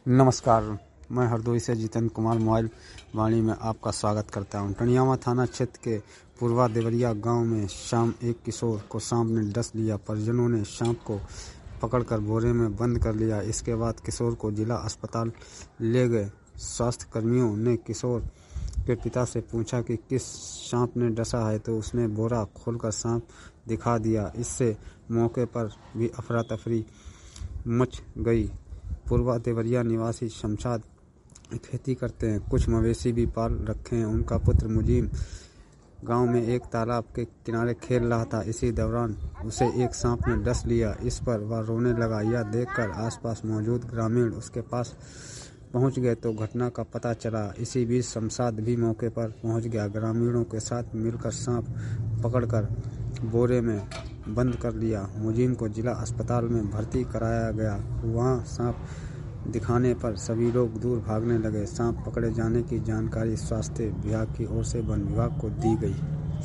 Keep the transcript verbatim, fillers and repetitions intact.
नमस्कार, मैं हरदोई से जितेंद्र कुमार मोबाइल वाणी में आपका स्वागत करता हूं। टंडियावा थाना क्षेत्र के पूर्वा देवरिया गांव में शाम एक किशोर को सांप ने डस लिया। परिजनों ने सांप को पकड़कर बोरे में बंद कर लिया। इसके बाद किशोर को जिला अस्पताल ले गए। स्वास्थ्य कर्मियों ने किशोर के पिता से पूछा कि किस सांप ने डसा है, तो उसने बोरा खोलकर सांप दिखा दिया। इससे मौके पर भी अफरा तफरी मच गई। पूर्वा देवरिया निवासी शमशाद खेती करते हैं, कुछ मवेशी भी पाल रखे हैं। उनका पुत्र मुजीब गांव में एक तालाब के किनारे खेल रहा था। इसी दौरान उसे एक सांप ने डस लिया। इस पर वह रोने लगा। यह देखकर आसपास मौजूद ग्रामीण उसके पास पहुंच गए तो घटना का पता चला। इसी बीच शमशाद भी मौके पर पहुंच गया। ग्रामीणों के साथ मिलकर सांप पकड़कर बोरे में बंद कर लिया। मुजीब को जिला अस्पताल में भर्ती कराया गया। वहां सांप दिखाने पर सभी लोग दूर भागने लगे। सांप पकड़े जाने की जानकारी स्वास्थ्य विभाग की ओर से वन विभाग को दी गई।